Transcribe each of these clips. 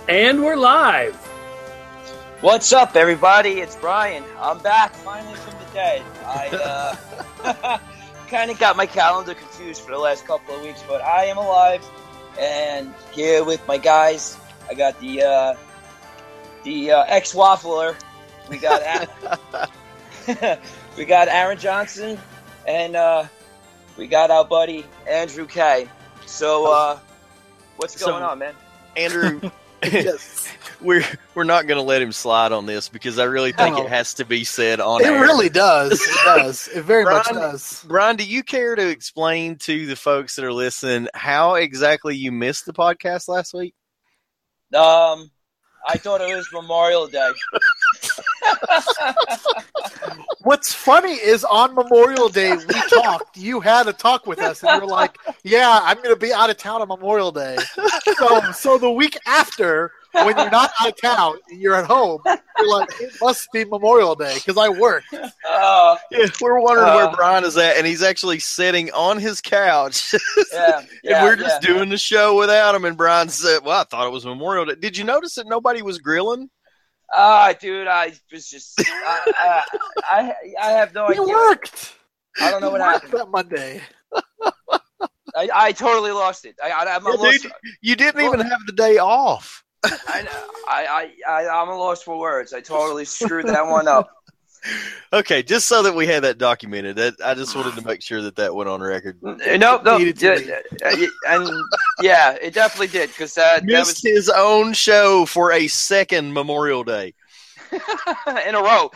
And we're live. What's up, everybody? It's Brian. I'm back finally from the dead. I kind of got my calendar confused for the last couple of weeks, but I am alive and here with my guys. I got the ex-waffler. We got we got Aaron Johnson, and we got our buddy Andrew K. So, what's going on, man? Andrew, Yes. we're not going to let him slide on this because I really think it has to be said on It air. really does. It does. It very much Brian- does. Brian, do you care to explain to the folks that are listening how exactly you missed the podcast last week? I thought it was Memorial Day. What's funny is on Memorial Day, we talked. You had a talk with us, and you were like, yeah, I'm going to be out of town on Memorial Day. So the week after, when you're not out of town, you're at home, you're like, it must be Memorial Day because I work. Yeah, we're wondering where Brian is at, and he's actually sitting on his couch. Yeah, And we're just doing the show without him, and Brian said, well, I thought it was Memorial Day. Did you notice that nobody was grilling? Dude, I was just, I have no idea. You worked. I don't know what You worked happened. that Monday. I totally lost it. I'm a lost. Dude, you didn't even have the day off. I know. I'm a loss for words. I totally screwed that one up. Okay, just so that we had that documented, I just wanted to make sure that went on record. Nope. Needed to And yeah, it definitely did because that Missed was his own show for a second Memorial Day. in a row.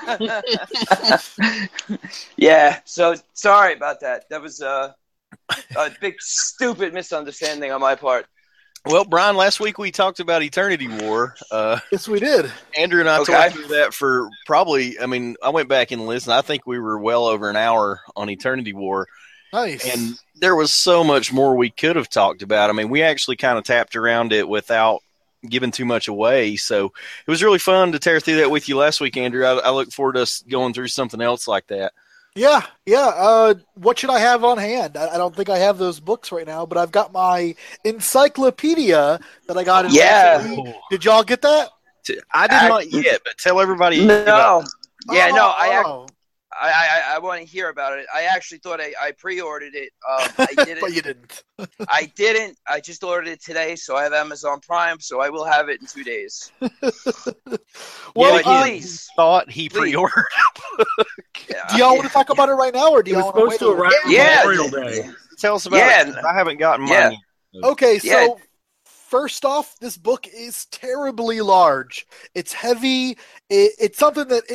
Yeah. So sorry about that. That was a big stupid misunderstanding on my part. Well, Brian, last week we talked about Eternity War. Yes, we did. Andrew and I Okay. talked through that for probably, I went back and listened. I think we were well over an hour on Eternity War. Nice. And there was so much more we could have talked about. We actually kind of tapped around it without giving too much away. So it was really fun to tear through that with you last week, Andrew. I look forward to us going through something else like that. Yeah. What should I have on hand? I don't think I have those books right now, but I've got my encyclopedia that I got. Yeah. recently. Did y'all get that? I did not yet, but tell everybody. No. Yeah. No. Oh. I want to hear about it. I actually thought I pre-ordered it. I didn't. But you didn't. I didn't. I just ordered it today, so I have Amazon Prime, so I will have it in 2 days. Well, Yeah, please. Thought he pre-ordered. do y'all want to talk about it right now, or do It y'all was want supposed to arrive on Yeah. Memorial Day. Tell us about Yeah. it. I haven't gotten Yeah. mine. Okay, so Yeah. first off, this book is terribly large. It's heavy. It's something that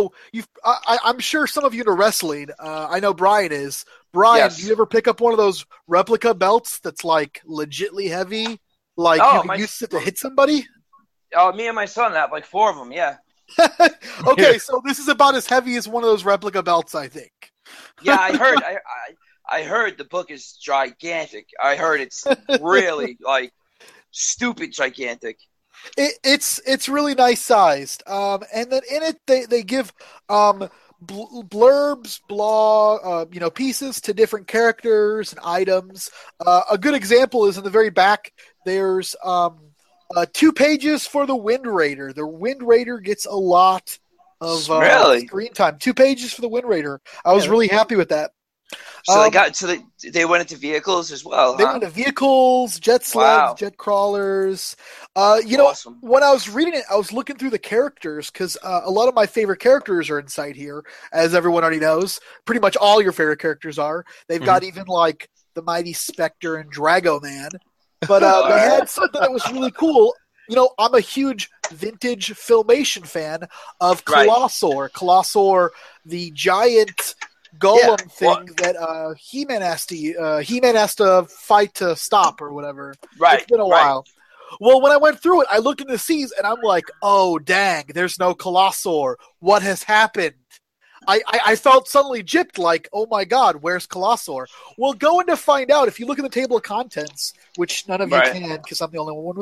I'm sure some of you into wrestling. I know Brian is. Brian, Yes. do you ever pick up one of those replica belts that's like legitly heavy? Like Oh, you can use it to hit somebody? Me and my son have like 4 of them. Yeah. Okay, so this is about as heavy as one of those replica belts, I think. Yeah, I heard. I heard the book is gigantic. I heard it's really like stupid gigantic. It's really nice sized, and then in it they give blurbs, pieces to different characters and items. A good example is in the very back. There's 2 pages for the Wind Raider. The Wind Raider gets a lot of Really? screen time. 2 pages for the Wind Raider. I was really happy with that. So they went into vehicles as well. They Huh? went to vehicles, jet sleds, Wow. jet crawlers. Awesome. When I was reading it, I was looking through the characters because a lot of my favorite characters are inside here, as everyone already knows. Pretty much all your favorite characters are. They've got even like the Mighty Spectre and Drago Man. But they had something that was really cool. I'm a huge vintage Filmation fan of Right. Colossor. Colossor, the giant golem thing that He-Man has to fight to stop or whatever. Right. It's been a right. while. Well, when I went through it, I looked in the seas and I'm like, oh dang, there's no Colossor. What has happened? I felt suddenly gypped, like, oh my god, where's Colossor? Well, going to find out, if you look at the table of contents, which none of you Right. can because I'm the only one with it,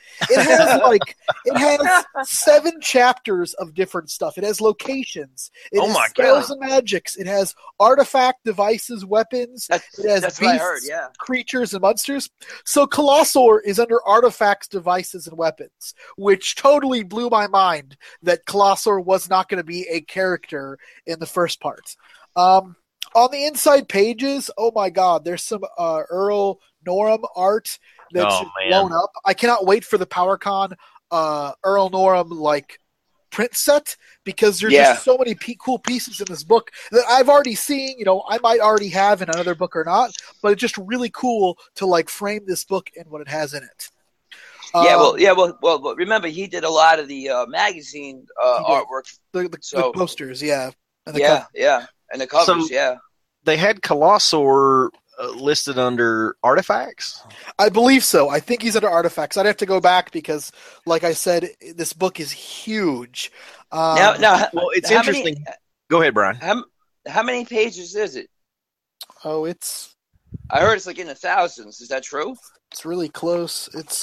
It has 7 chapters of different stuff. It has locations. It Oh has my spells God. and magics. It has artifact devices, weapons. It has That's what I beasts, heard. Yeah. creatures, and monsters. So Colossor is under artifacts, devices, and weapons, which totally blew my mind that Colossor was not going to be a character in the first part. On the inside pages, oh my God, there's some Earl Norham art that's Oh, man. blown up. I cannot wait for the PowerCon Earl Norham print set, because there's just so many cool pieces in this book that I've already seen. I might already have in another book or not, but it's just really cool to frame this book and what it has in it. Well, remember he did a lot of the magazine artwork, the posters, and the and the covers, They had Colossor listed under artifacts? I believe so. I think he's under artifacts. I'd have to go back because, like I said, this book is huge. Well, it's interesting. Go ahead, Brian. How many pages is it? Oh, I heard it's in the thousands. Is that true? It's really close. It's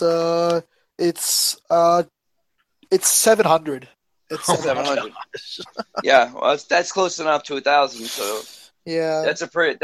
700. It's 700. Yeah, well, that's close enough to 1,000. So yeah, that's a pretty.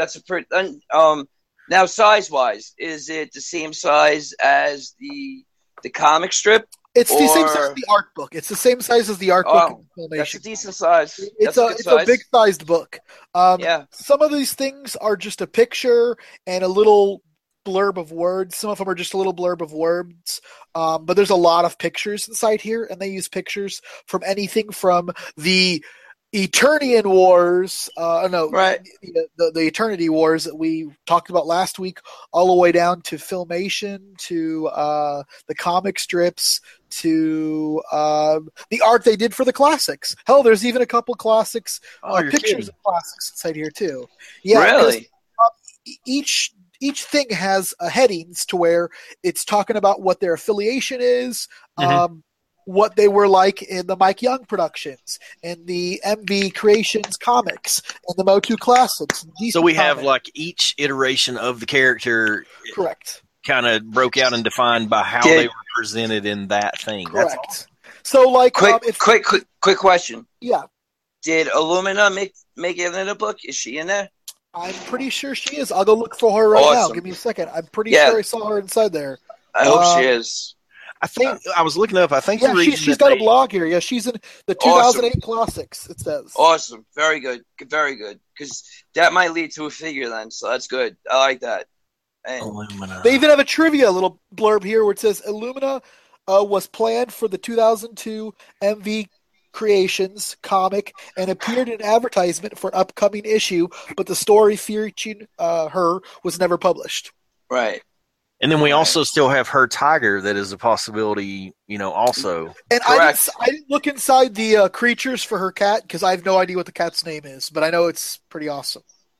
Now, size-wise, is it the same size as the comic strip? It's the same size as the art book. It's the same size as the art book. That's a decent size. It's a big-sized book. Yeah. Some of these things are just a picture and a little blurb of words. Some of them are just a little blurb of words. But there's a lot of pictures inside here, and they use pictures from anything from the Eternian Wars, right? The Eternity Wars that we talked about last week, all the way down to Filmation, to the comic strips, to the art they did for the classics. Hell, there's even a couple classics, pictures of classics inside here too. Yeah, really. Each thing has headings to where it's talking about what their affiliation is. Mm-hmm. What they were like in the Mike Young productions and the MV Creations comics and the Motu Classics. So we have each iteration of the character, correct, kind of broke out and defined by how they were presented in that thing. Correct. That's awesome. So quick question. Yeah. Did Illumina make it in the book? Is she in there? I'm pretty sure she is. I'll go look for her right now. Give me a second. I'm pretty sure I saw her inside there. I hope she is. I think I was looking up. I think she's got a blog here. Yeah, she's in the 2008 classics. It says awesome, very good, very good. Because that might lead to a figure then, so that's good. I like that. And Illumina. They even have a trivia little blurb here where it says Illumina was planned for the 2002 MV Creations comic and appeared in advertisement for an upcoming issue, but the story featuring her was never published. Right. And then we also still have her tiger that is a possibility, also. And I didn't look inside the creatures for her cat because I have no idea what the cat's name is, but I know it's pretty awesome.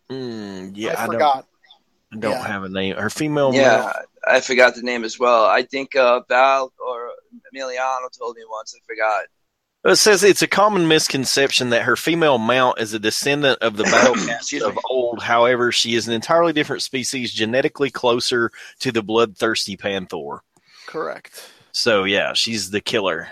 I forgot. I don't have a name. Her female. Yeah, male. I forgot the name as well. I think Val or Emiliano told me once. I forgot. It says it's a common misconception that her female mount is a descendant of the battle cats of old. However, she is an entirely different species, genetically closer to the bloodthirsty panther. Correct. So, yeah, she's the killer.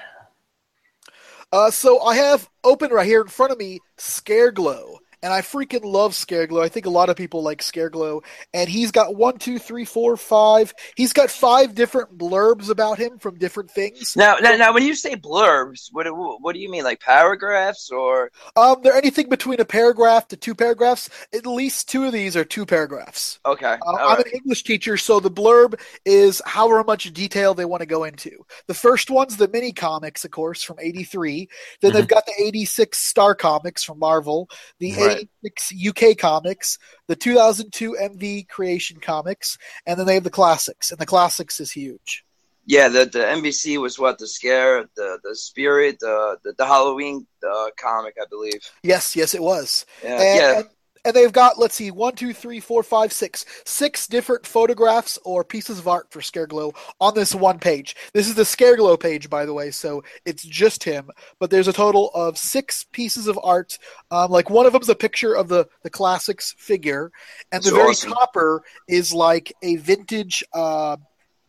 So I have open right here in front of me Scareglow. And I freaking love Scareglow. I think a lot of people like Scareglow. And he's got 1, 2, 3, 4, 5. He's got 5 different blurbs about him from different things. Now, when you say blurbs, what do you mean? Like paragraphs or? They're anything between a paragraph to 2 paragraphs. At least 2 of these are 2 paragraphs. Okay. I'm an English teacher, so the blurb is however much detail they want to go into. The first one's the mini comics, of course, from 83. Then they've got the 86 Star Comics from Marvel. The 86 UK comics, the 2002 MV Creation comics, and then they have the classics, and the classics is huge. Yeah, the NBC was what, the Scare, the Spirit, the Halloween comic, I believe. Yes, it was. Yeah, And they've got, 1, 2, 3, 4, 5, 6. 6 different photographs or pieces of art for Scareglow on this one page. This is the Scareglow page, by the way, so it's just him. But there's a total of 6 pieces of art. One of them is a picture of the classics figure. And the very topper is like a vintage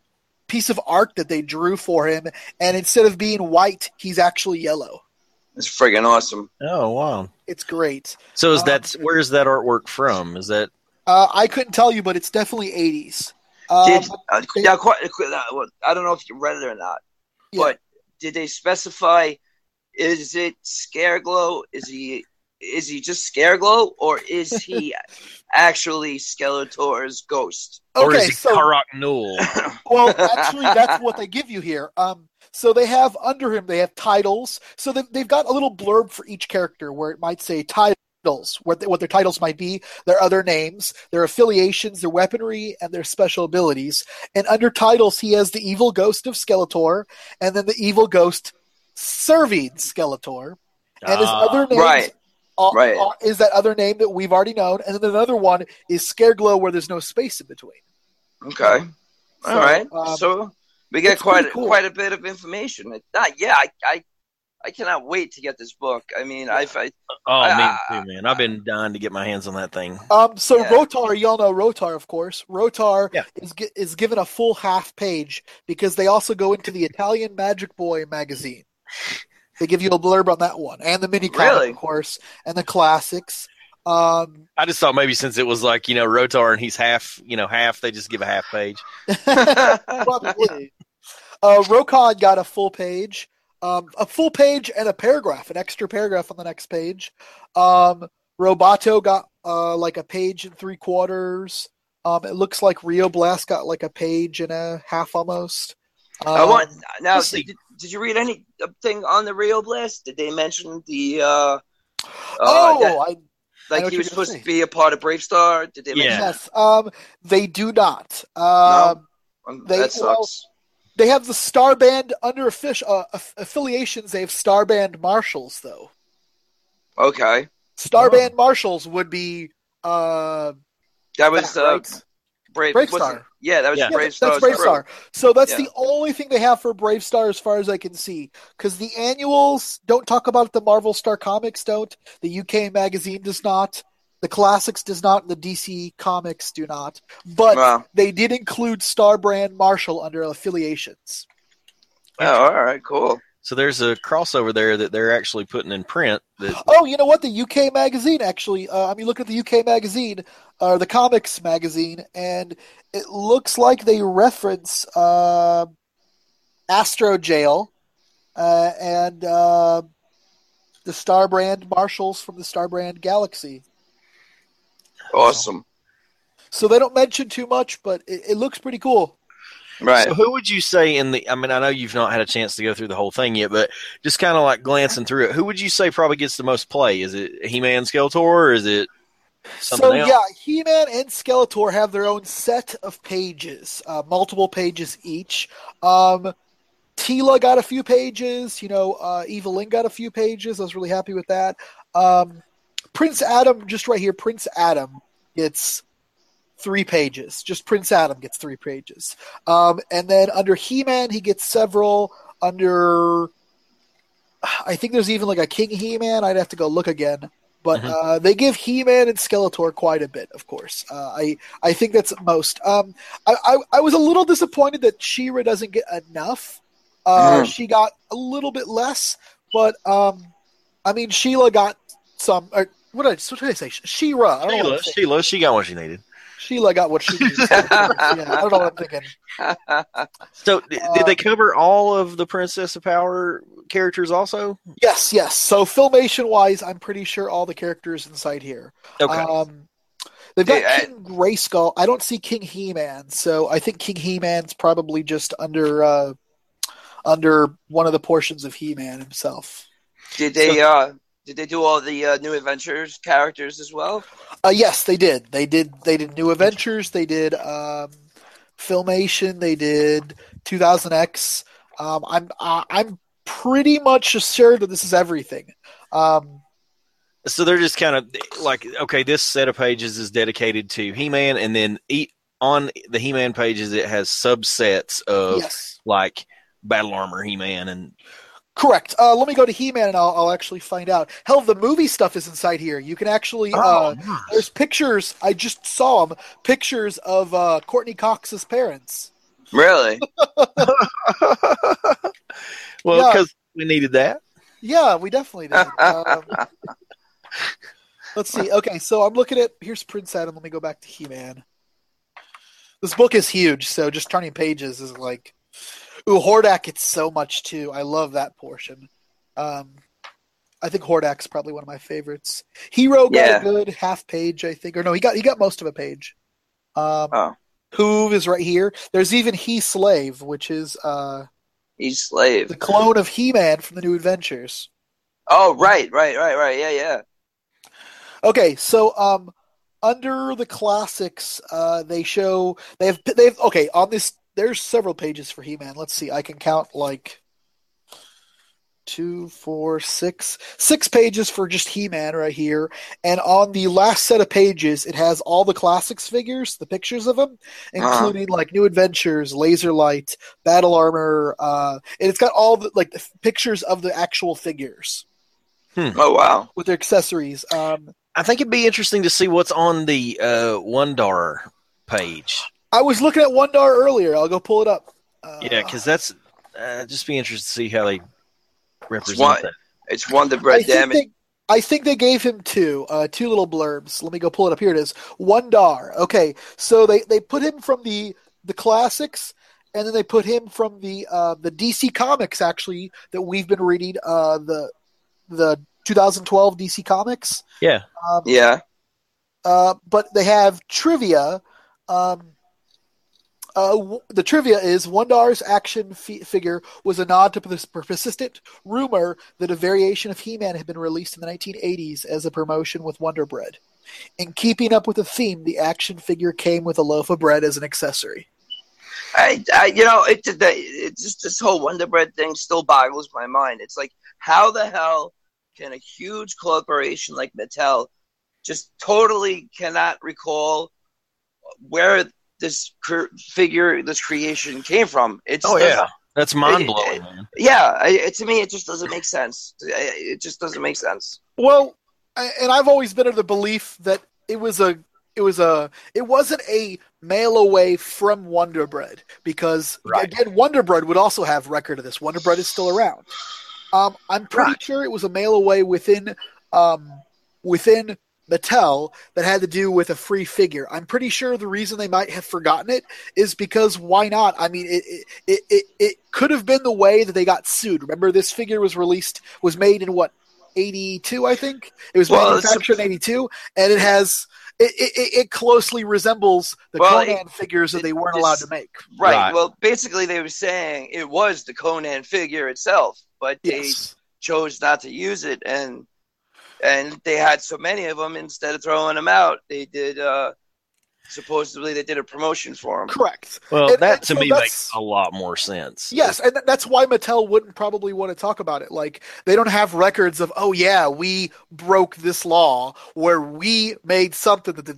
piece of art that they drew for him, and instead of being white, he's actually yellow. It's friggin' awesome. Oh wow! It's great. So where is that artwork from? Is that? I couldn't tell you, but it's definitely 80s. I don't know if you read it or not, but did they specify? Is it Scareglow? Is he just Scareglow, or is he actually Skeletor's ghost? Or is it Karak Nul? Well, actually, that's what they give you here. So they have under him, they have titles. So they've got a little blurb for each character where it might say titles, what their titles might be, their other names, their affiliations, their weaponry, and their special abilities. And under titles, he has the evil ghost of Skeletor, and then the evil ghost serving Skeletor. And his other names is that other name that we've already known. And then another one is Scareglow, where there's no space in between. Okay. All right. So we get quite a bit of information. I cannot wait to get this book. I mean, me too, man. I've been dying to get my hands on that thing. Rotar, y'all know Rotar, of course. Rotar is given a full half page because they also go into the Italian Magic Boy magazine. They give you a blurb on that one, and the mini comic, of course, and the classics. I just thought maybe since it was like, Rotar and he's half, they just give a half page. Probably. Rokon got a full page and a paragraph, an extra paragraph on the next page. Roboto got like a page and 3/4. It looks like Rio Blast got like a page and a half almost. Did you read anything on the Rio Blast? Did they mention the? He was supposed to be a part of Brave Star. Did they mention that? Yes. They do not. No? That sucks. They have the Star Band under affiliations. They have Star Band Marshals, though. Okay. Star Band Marshals would be. That was right? Brave Star. Yeah, that was Brave Star. That's Brave Star. So that's the only thing they have for Brave Star as far as I can see. Because the annuals don't talk about it. The Marvel Star Comics don't. The UK magazine does not. The Classics does not. The DC Comics do not. But they did include Star Brand Marshall under affiliations. Oh, all right, cool. So there's a crossover there that they're actually putting in print. Oh, you know what? The UK magazine actually. Look at the UK magazine, or the comics magazine, and it looks like they reference Astro Jail and the Star Brand Marshals from the Star Brand Galaxy. Awesome. So they don't mention too much, but it looks pretty cool. Right. So who would you say I know you've not had a chance to go through the whole thing yet, but just kind of like glancing through it, who would you say probably gets the most play? Is it He-Man, Skeletor, or is it something else? Yeah, He-Man and Skeletor have their own set of pages, multiple pages each. Teela got a few pages, Evelyn got a few pages. I was really happy with that. Prince Adam, just right here, Prince Adam gets 3 pages. Just Prince Adam gets 3 pages. And then under He-Man, he gets several. Under, I think there's even like a King He-Man. I'd have to go look again. But they give He-Man and Skeletor quite a bit, of course. I think that's most. I was a little disappointed that She-Ra doesn't get enough. She got a little bit less. But, Sheila got some. What did I say? She-Ra. Sheila, she got what she needed. Sheila got what she needed. I don't know what I'm thinking. So, did they cover all of the Princess of Power characters also? Yes. So, Filmation-wise, I'm pretty sure all the characters inside here. Okay. They've got King Grayskull. I don't see King He-Man, so I think King He-Man's probably just under one of the portions of He-Man himself. Did they do all the New Adventures characters as well? Yes, they did. They did New Adventures. They did Filmation. They did 2000X. I'm pretty much sure that this is everything. So they're just kind of like, okay, this set of pages is dedicated to He-Man, and then on the He-Man pages it has subsets of like Battle Armor He-Man and. Correct. Let me go to He-Man and I'll actually find out. Hell, the movie stuff is inside here. You can actually there's pictures. I just saw them. Pictures of Courtney Cox's parents. Really? Well, Yeah. because we needed that. Yeah, we definitely did. Let's see. Okay, so I'm looking at here's Prince Adam. Let me go back to He-Man. This book is huge, so just turning pages is like, ooh, Hordak gets so much too. I love that portion. I think Hordak's probably one of my favorites. Hero got Yeah. a good half page, I think, or no, he got most of a page. Oh, Hoove is right here. There's even He Slave, which is he's slave. the clone of He-Man from the New Adventures. Oh, right. Yeah. Okay, so under the classics, they have okay on this. There's several pages for He-Man. Let's see, I can count like 2, 4, 6 pages for just He-Man right here. And on the last set of pages, it has all the classics figures, the pictures of them, including like New Adventures, Laser Light, Battle Armor, and it's got all the like the pictures of the actual figures Oh, wow. with their accessories. I think it'd be interesting to see what's on the Wondar page. I was looking at Wondar earlier. I'll go pull it up. Yeah, because that's just be interested to see how they represent that. It's Wonder Bread, damn it. I think they gave him two little blurbs. Let me go pull it up. Here it is. Wondar. Okay, so they put him from the classics, and then they put him from the DC Comics actually that we've been reading. The 2012 DC Comics. Yeah. Yeah. But they have trivia. The trivia is Wondar's action figure was a nod to the persistent rumor that a variation of He-Man had been released in the 1980s as a promotion with Wonder Bread. In keeping up with the theme, the action figure came with a loaf of bread as an accessory. It just this whole Wonder Bread thing still boggles my mind. It's like, how the hell can a huge corporation like Mattel just totally cannot recall where this creation came from? That's mind blowing, man. Yeah, to me, it just doesn't make sense. It just doesn't make sense. Well, and I've always been of the belief that it wasn't a mail away from Wonder Bread because again, Wonder Bread would also have record of this. Wonder Bread is still around. I'm pretty sure it was a mail away within Mattel that had to do with a free figure. I'm pretty sure the reason they might have forgotten it is because why not? I mean, it could have been the way that they got sued. Remember, this figure was made in what, 82, I think? It was manufactured in 82, and it closely resembles the Conan figures that they weren't allowed to make. Right. Well, basically, they were saying it was the Conan figure itself, but they chose not to use it, and they had so many of them. Instead of throwing them out, they did. Supposedly, they did a promotion for them. Correct. Well, that to me makes a lot more sense. Yes, and that's why Mattel wouldn't probably want to talk about it. Like, they don't have records of, oh yeah, we broke this law where we made something that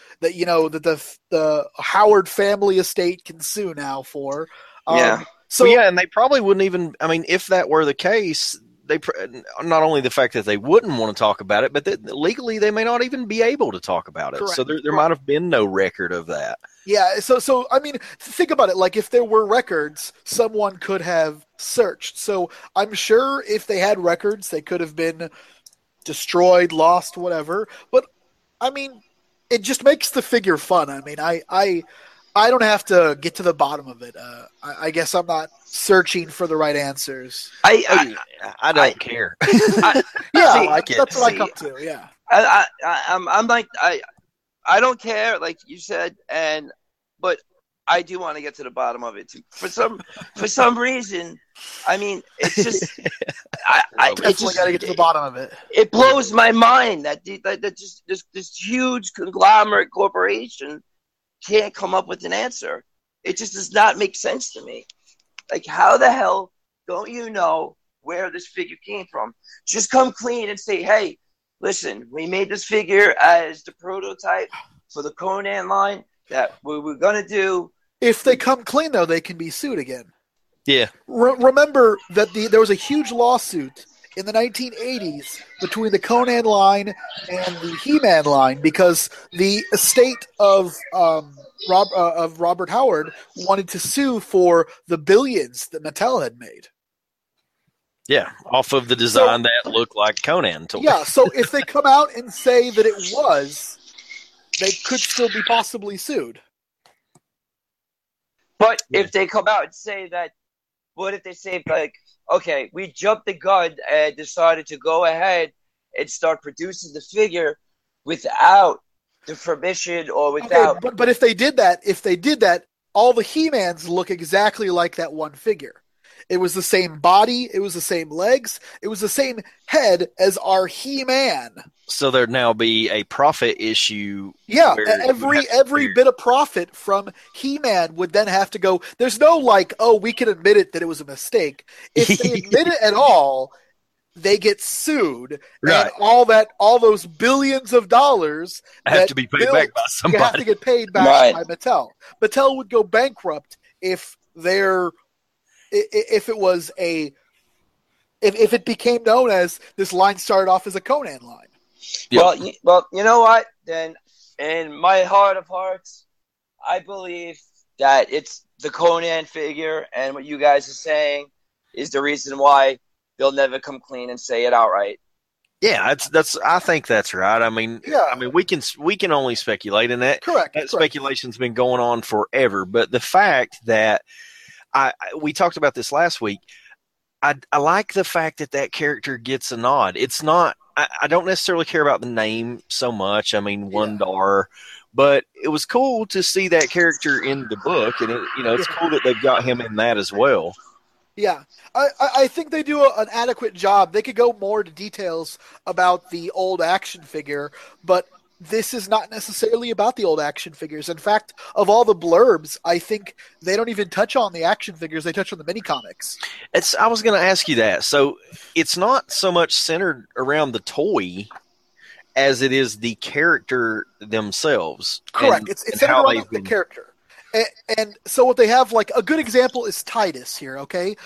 the Howard family estate can sue now for. So and they probably wouldn't even. I mean, if that were the case, they not only the fact that they wouldn't want to talk about it, but that legally they may not even be able to talk about it. Correct. So there might have been no record of that. Yeah. So I mean, think about it. Like, if there were records, someone could have searched. So I'm sure if they had records, they could have been destroyed, lost, whatever. But I mean, it just makes the figure fun. I mean, I don't have to get to the bottom of it. I guess I'm not searching for the right answers. I don't care. That's what I come to. Yeah. I'm like, I don't care, like you said, but I do want to get to the bottom of it too. For some reason. I mean, it's just I definitely got to get to the bottom of it. It blows my mind that just this huge conglomerate corporation can't come up with an answer. It just does not make sense to me. Like, how the hell don't you know where this figure came from? Just come clean and say, hey, listen, we made this figure as the prototype for the Conan line that we were going to do. If they come clean, though, they can be sued again. Yeah. Remember that there was a huge lawsuit in the 1980s between the Conan line and the He-Man line because the estate of Robert Howard wanted to sue for the billions that Mattel had made. Yeah, off of the design that looked like Conan toy. Yeah, so if they come out and say that it was, they could still be possibly sued. But if they come out and say that, what if they say, like, okay, we jumped the gun and decided to go ahead and start producing the figure without the permission or without... Okay, but if they did that, all the He-Mans look exactly like that one figure. It was the same body, it was the same legs, it was the same head as our He-Man. So there'd now be a profit issue. Yeah, every bit of profit from He-Man would then have to go. There's no like, oh, we can admit it that it was a mistake. If they admit it at all, they get sued, right? And all those billions of dollars have to be paid back by somebody. Have to get paid back by Mattel. Mattel would go bankrupt if it became known as this line started off as a Conan line. Yep. Well, you know what? Then, in my heart of hearts, I believe that it's the Conan figure, and what you guys are saying is the reason why they'll never come clean and say it outright. Yeah, that's. I think that's right. I mean, we can only speculate, and that speculation's been going on forever. But the fact that we talked about this last week, I like the fact that character gets a nod. It's not. I don't necessarily care about the name so much. I mean, Wondar, but it was cool to see that character in the book, and it's cool that they've got him in that as well. Yeah, I think they do an adequate job. They could go more to details about the old action figure, but this is not necessarily about the old action figures. In fact, of all the blurbs, I think they don't even touch on the action figures. They touch on the mini comics. I was going to ask you that. So it's not so much centered around the toy as it is the character themselves. Correct. It's centered around the character. And so what they have, like a good example is Titus here, okay?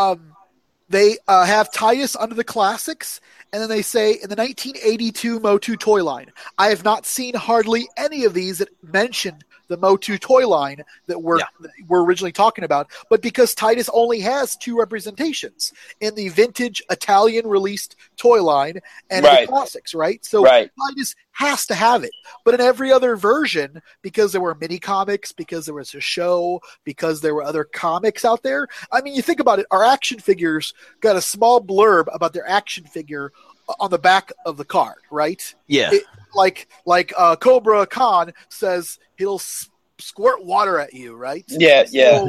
They have Titus under the classics, and then they say in the 1982 Motu toy line. I have not seen hardly any of these that mention the Motu toy line that we're originally talking about, but because Titus only has two representations in the vintage Italian released toy line and the classics, right? So Titus has to have it. But in every other version, because there were mini comics, because there was a show, because there were other comics out there, I mean, you think about it, our action figures got a small blurb about their action figure on the back of the card, right? Yeah. Like Cobra Khan says he'll squirt water at you, right? Yeah.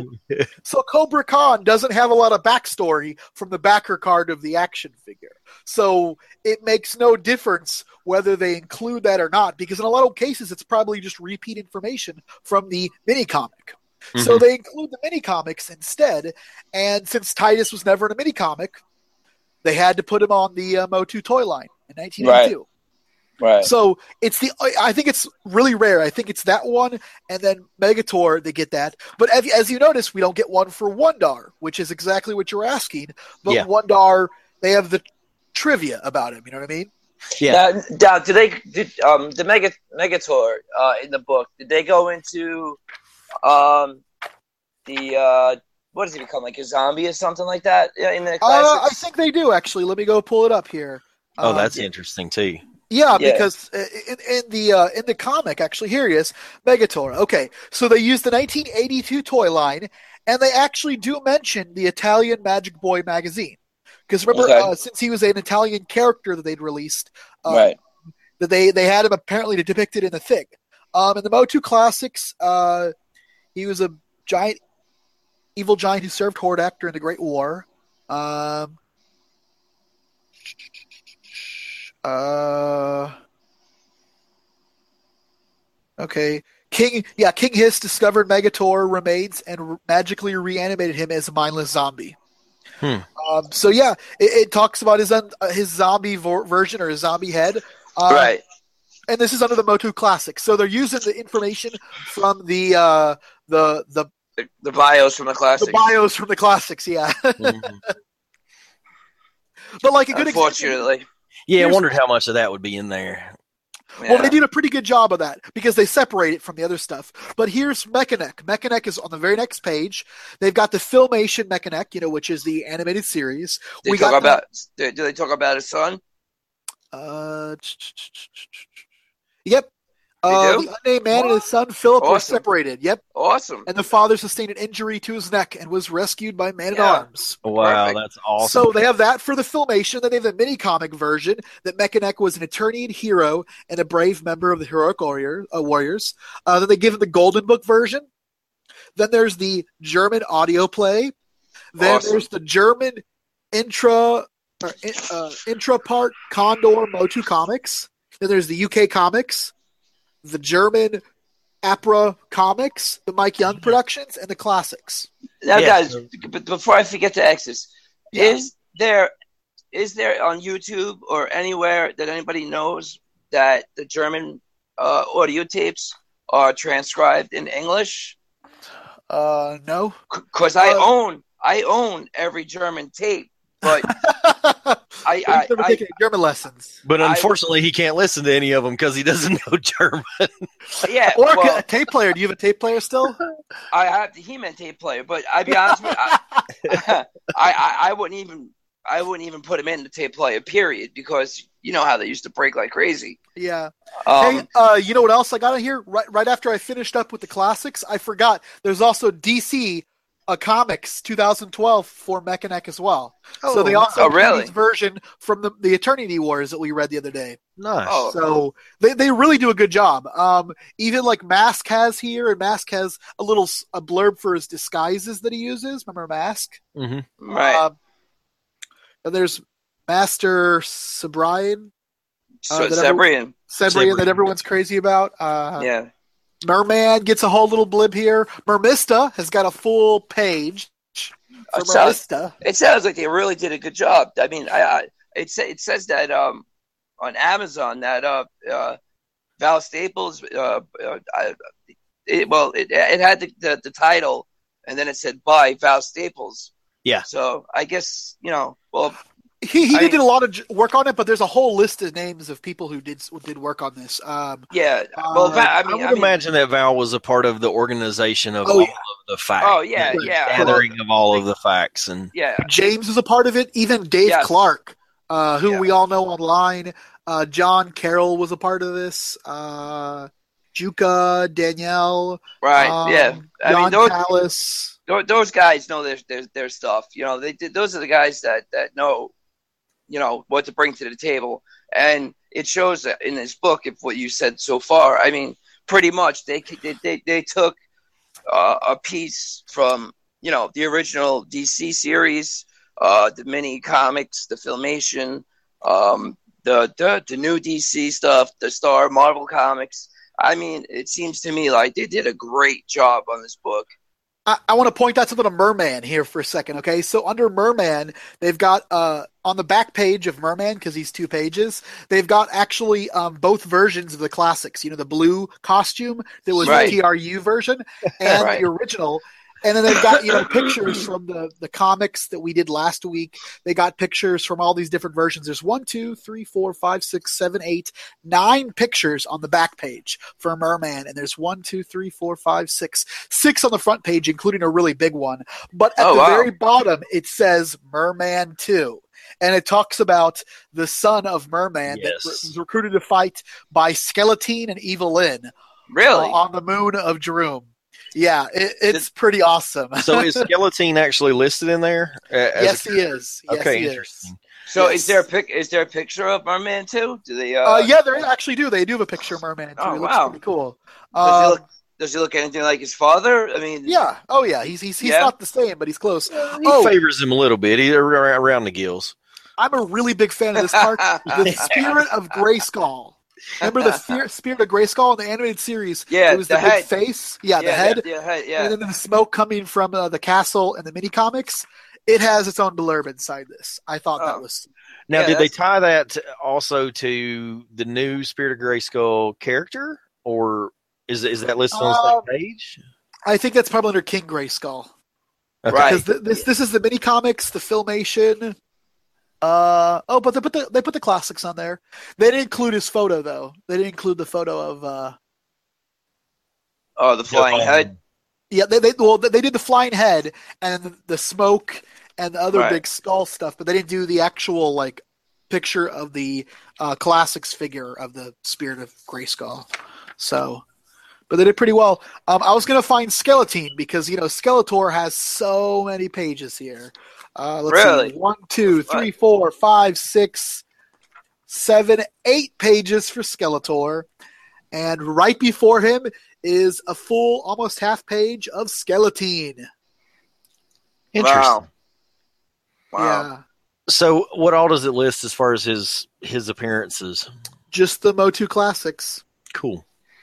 So Cobra Khan doesn't have a lot of backstory from the backer card of the action figure. So it makes no difference whether they include that or not, because in a lot of cases it's probably just repeat information from the mini comic. Mm-hmm. So they include the mini comics instead, and since Titus was never in a mini comic, they had to put him on the Motu toy line in 1982. Right. So I think it's really rare. I think it's that one, and then Megator, they get that. But as you notice, we don't get one for Wondar, which is exactly what you're asking. But Wondar, they have the trivia about him. You know what I mean? Yeah. Now, did the Megator in the book? Did they go into the what does he become, like a zombie or something like that in the classics? I think they do actually. Let me go pull it up here. Oh, that's interesting too. Yeah, because in the comic, actually, here he is, Megator. Okay, so they used the 1982 toy line, and they actually do mention the Italian Magic Boy magazine. Because remember, since he was an Italian character that they'd released, that they had him apparently depicted in the thing. In the Motu classics, he was a evil giant who served Hordak during the Great War. Okay. King Hiss discovered Megator remains and magically reanimated him as a mindless zombie. So it talks about his zombie version or his zombie head. Right. And this is under the Motu Classics. So they're using the information from the bios from the classics. The bios from the classics, yeah. Mm-hmm. But like a good example. Unfortunately. Yeah, I wondered how much of that would be in there. Yeah. Well, they did a pretty good job of that because they separate it from the other stuff. But here's Mechanic. Mechanic is on the very next page. They've got the Filmation Mechanic, which is the animated series. Do they talk about his son? Yep. They do? The unnamed man and his son Philip were Awesome. separated. Yep. Awesome. And the father sustained an injury to his neck and was rescued by Man-at-Arms. Wow, Perfect. that's awesome. So they have that for the Filmation. Then they have the mini-comic version that Mechanic was an Eternian hero and a brave member of the Heroic Warriors. Then they give him the Golden Book version. Then there's the German audio play. Then Awesome. there's the German intra-part Condor Motu comics. Then there's the UK comics, the German APRA comics, the Mike Young productions, and the classics. Now, Yeah. guys, but before I forget to ask this, is there on YouTube or anywhere that anybody knows that the German audio tapes are transcribed in English? No. Because I own every German tape, but I've never taken German lessons. But unfortunately, he can't listen to any of them because he doesn't know German. yeah. Or well, a tape player. Do you have a tape player still? I have the He-Man tape player, but I'll be honest with you, I wouldn't even put him in the tape player, period, because you know how they used to break like crazy. Yeah. Um, Hey, you know what else I got in here? Right after I finished up with the classics, I forgot. There's also DC Comics 2012 for Mechanic as well. So they also really? this version from the Eternity Wars that we read the other day. Nice. Oh. So they really do a good job. Even like Mask has here, and Mask has a blurb for his disguises that he uses. Remember Mask? Mm-hmm. right. And there's Master Sabrian. Sabrian. Sabrian that everyone's crazy about. Yeah. Merman gets a whole little blib here. Mermista has got a full page for Mermista. It sounds like they really did a good job. I mean, it says that on Amazon that Val Staples it had the title, and then it said by Val Staples. Yeah. So I guess He did a lot of work on it, but there's a whole list of names of people who did work on this. Yeah. Well, I would imagine that Val was a part of the organization of all of the facts. Oh, yeah, yeah. Gathering of all of the facts. And yeah. James is a part of it. Even Dave Clark, who we all know online. John Carroll was a part of this. Juka, Danielle. Right, yeah. Jan Callis. Those guys know their stuff. Those are the guys that know what to bring to the table, and it shows in this book. If what you said so far, I mean, pretty much they took a piece from the original DC series, the mini comics, the Filmation, the new DC stuff, the Star Marvel comics. I mean, it seems to me like they did a great job on this book. I want to point out something to Merman here for a second, okay? So under Merman, they've got on the back page of Merman, because he's 2 pages, they've got actually both versions of the classics. The blue costume that was the TRU version and the original. And then they've got pictures from the comics that we did last week. They got pictures from all these different versions. There's 1, 2, 3, 4, 5, 6, 7, 8, 9 pictures on the back page for Merman, and there's 1, 2, 3, 4, 5, 6 on the front page, including a really big one. But at the very bottom, it says Merman 2. And it talks about the son of Merman that was recruited to fight by Skeleton and Evil Lyn. Really? On the moon of Jerum. Yeah, it's pretty awesome. So is Skeleton actually listed in there? Yes, he is. Yes, okay, he interesting. Is. So is there a picture of Merman too? Do they? Yeah, they actually do. They do have a picture of Merman too. Oh, it looks pretty cool. Does he look anything like his father? I mean, yeah. Oh, yeah. He's not the same, but he's close. He favors him a little bit. He's around the gills. I'm a really big fan of this part. The Spirit of Grayskull. Remember the Spirit of Grayskull in the animated series? Yeah, it was the big face. Yeah, the head. Yeah. And then the smoke coming from the castle and the mini comics. It has its own blurb inside this. I thought that was. Now, did they tie that also to the new Spirit of Grayskull character, or is that listed on the same page? I think that's probably under King Grayskull. Okay. Right. Because this is the mini comics, the Filmation. But they put the classics on there. They didn't include his photo though. They didn't include the photo of. Oh, the flying head. Yeah, they did the flying head and the smoke and the other Right. big skull stuff, but they didn't do the actual like picture of the classics figure of the Spirit of Grayskull. So, but they did pretty well. I was gonna find Skeleton because Skeletor has so many pages here. Let's Really? see, 1, 2, 3, 4, 5, 6, 7, 8 pages for Skeletor, and right before him is a full, almost half page of Skeleton. Interesting. Wow. Yeah, So, what all does it list as far as his appearances? just the Motu classics. Cool.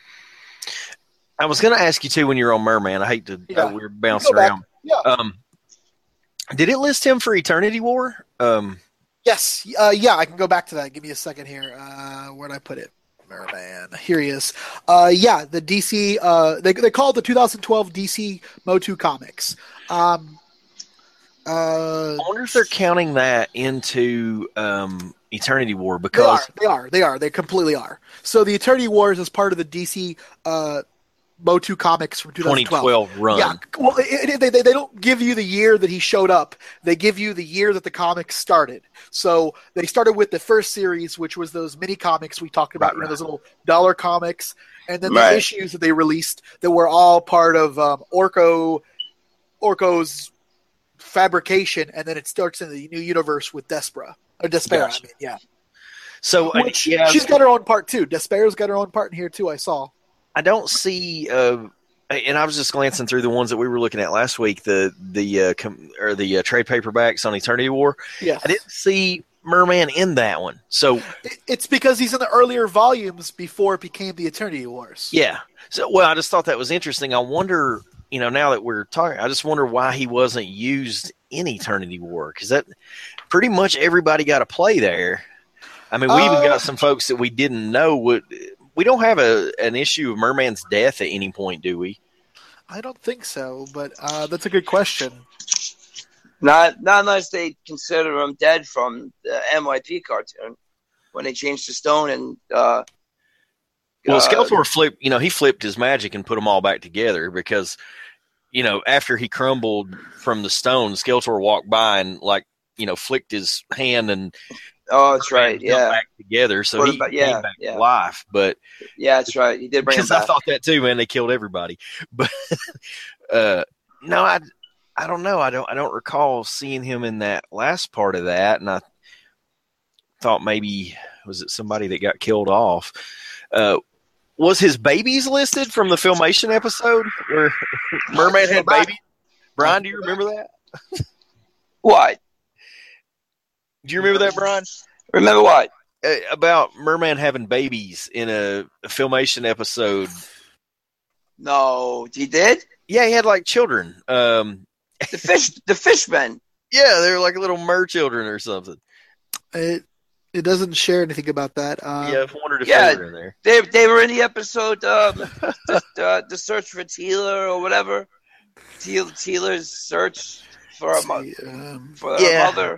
I was going to ask you too when you're on Merman. I hate to we're bouncing Go back. around. Yeah. Did it list him for Eternity War? Yes. Yeah, I can go back to that. Give me a second here. Where'd I put it? Merman. Here he is. Yeah, the DC. They call it the 2012 DC Motu Comics. I wonder if they're counting that into Eternity War because They completely are. So the Eternity Wars is part of the DC Motu Comics from 2012 run. Yeah, well, they don't give you the year that he showed up. They give you the year that the comics started. So they started with the first series, which was those mini comics we talked about, those little dollar comics, and then the issues that they released that were all part of Orko's fabrication, and then it starts in the new universe with Despera. Gotcha. I mean, yeah. So she's got her own part too. Despera's got her own part in here too. I saw. I don't see, and I was just glancing through the ones that we were looking at last week, the trade paperbacks on Eternity War. Yeah, I didn't see Merman in that one. So it's because he's in the earlier volumes before it became the Eternity Wars. Yeah. So I just thought that was interesting. I wonder, now that we're talking, I just wonder why he wasn't used in Eternity War because that pretty much everybody got a play there. I mean, we even got some folks that we didn't know would. We don't have an issue of Merman's death at any point, do we? I don't think so, but that's a good question. Not unless they consider him dead from the NYP cartoon when they changed to stone and. Skeletor flipped. He flipped his magic and put them all back together because, after he crumbled from the stone, Skeletor walked by and flicked his hand and. Oh, that's right. Yeah, back together, so he came back to life. But that's right. He did bring him back. I thought that too, man. They killed everybody. But no, I don't know. I don't recall seeing him in that last part of that, and I thought maybe was it somebody that got killed off. Was his babies listed from the Filmation episode where Merman had babies? Brian, do you remember that? What? Do you remember that, Brian? Remember what? About Merman having babies in a Filmation episode. No, he did? Yeah, he had children. The fishmen. Yeah, they were like little mer children or something. It doesn't share anything about that. I wondered if they were in there. They were in the episode the search for Teela or whatever. Teela's search for a mother.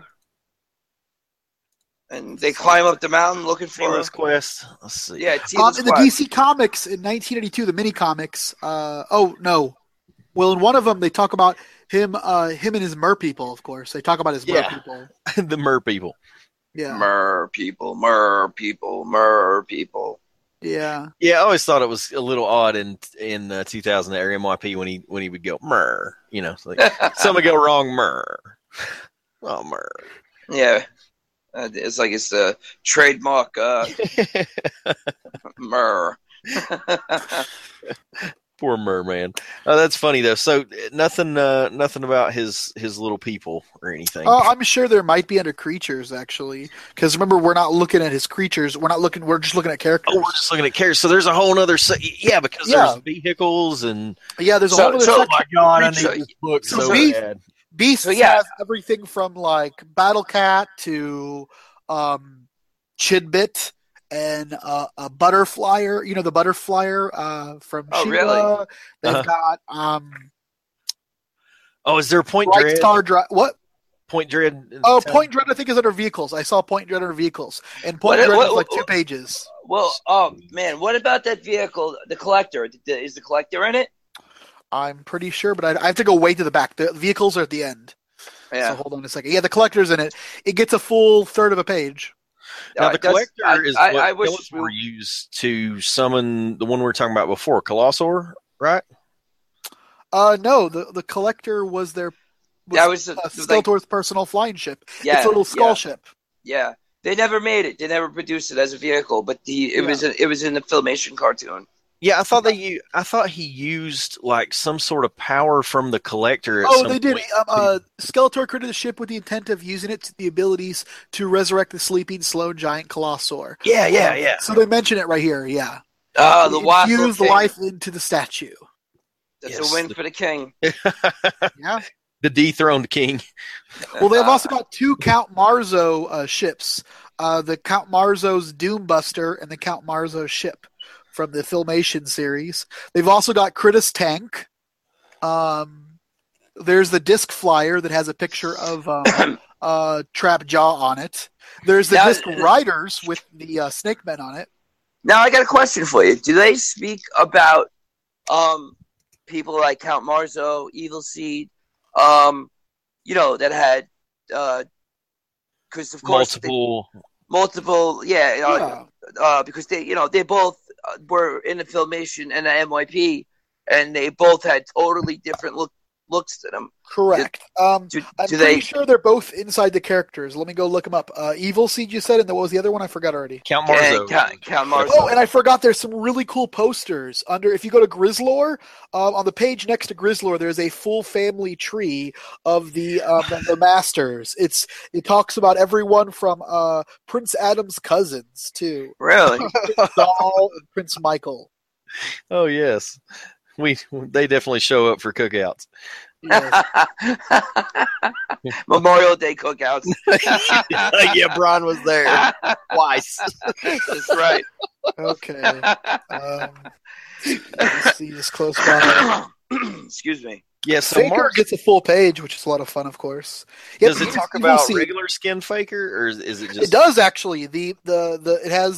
And they climb up the mountain looking for Teela's Quest. Let's see. Yeah, in the DC Comics in 1982, the mini comics. Well, in one of them they talk about him and his mer people. Of course, they talk about his mer people. The mer people. Yeah, mer people. Yeah. Yeah, I always thought it was a little odd in 2000 or NYP when he would go mer. Something go wrong mer. Oh mer. Yeah. It's like it's the trademark Mer. Poor Merman. Oh, that's funny though. So nothing about his little people or anything. I'm sure there might be under creatures actually, because remember we're not looking at his creatures. We're just looking at characters. Oh, we're just looking at characters. So there's a whole other because there's vehicles and there's a whole other. Oh my god, I need this book so bad. Beast has everything from Battle Cat to Chidbit and a Butterflyer. The Butterflyer from She-Ra. Really? They've got is there a Point Bright Dread? Star What? Point Dread. Point Dread, I think, is under vehicles. I saw Point Dread under vehicles, and Point Dread was like 2 pages. Well, oh man, what about that vehicle, the Collector? Is the Collector in it? I'm pretty sure, but I have to go way to the back. The vehicles are at the end. Yeah. So hold on a second. Yeah, the Collector's in it. It gets a full third of a page. Now, the Collector is what Skeletor used to summon the one we were talking about before, Colossor, right? No, the Collector was their Skeletor's personal flying ship. Yeah, it's a little skull ship. Yeah, they never made it. They never produced it as a vehicle, but it was in the Filmation cartoon. Yeah, I thought he used like some sort of power from the Collector. They did. Skeletor created the ship with the intent of using it to the abilities to resurrect the sleeping slow giant Colossor. Yeah. So they mention it right here. Yeah. The infused life into the statue. That's a win for the king. Yeah. The dethroned king. Well, they've also got 2 Count Marzo ships. The Count Marzo's Doombuster and the Count Marzo ship from the Filmation series. They've also got Critus Tank. There's the Disc Flyer that has a picture of Trap Jaw on it. There's the Disc Riders with the Snake Men on it. Now I got a question for you. Do they speak about people like Count Marzo, Evil Seed, that had because of course multiple, because they both were in the Filmation and the MYP, and they both had totally different looks to them. Correct. I'm pretty sure they're both inside the characters. Let me go look them up. Evil Seed, you said, and what was the other one? I forgot already. Count Marzo. Count Marzo. Oh, and I forgot there's some really cool posters. If you go to Grizzlor, on the page next to Grizzlor, there's a full family tree of the Masters. It talks about everyone from Prince Adam's cousins, too. Really? Saul and Prince Michael. Oh, yes. They definitely show up for cookouts. Yes. Memorial Day cookouts. Yeah, Brian was there twice. That's right. Okay. Let's see this close by. Excuse me. Yeah, so Faker gets a full page, which is a lot of fun, of course. Does it talk about regular skin Faker, or is it just? It does actually. It has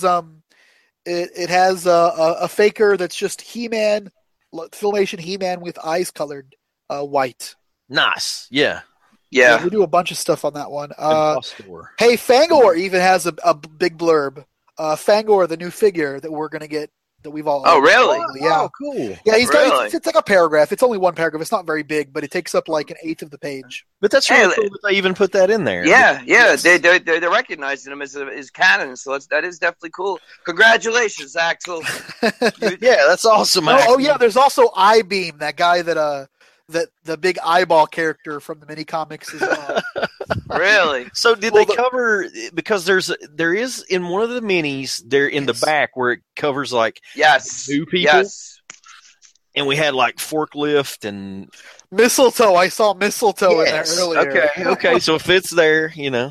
it has a Faker that's just He-Man. Filmation He-Man with eyes colored white. Nice. Yeah. We do a bunch of stuff on that one. Hey, Fangor even has a big blurb. Fangor, the new figure that we're going to get, that we've all... Oh, really? Yeah. Oh, cool. Yeah, it's like a paragraph. It's only one paragraph. It's not very big, but it takes up like an eighth of the page. But that's really cool that they even put that in there. Yeah. They're recognizing him as canon, so that is definitely cool. Congratulations, Axel. Yeah, that's awesome. Oh, yeah, there's also I-Beam, that guy that the big eyeball character from the mini comics as well. Really? So did they cover, because there is in one of the minis there in the back where it covers like new people. Yes. And we had like Forklift and Mistletoe. I saw Mistletoe in there earlier. Okay. So if it's there,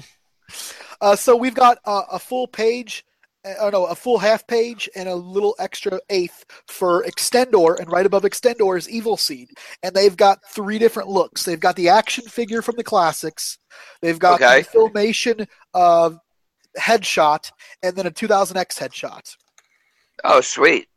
So we've got a full page. A full half page and a little extra eighth for Extendor, and right above Extendor is Evil Seed. And they've got 3 different looks. They've got the action figure from the classics, they've got the Filmation headshot, and then a 2000X headshot. Oh, sweet.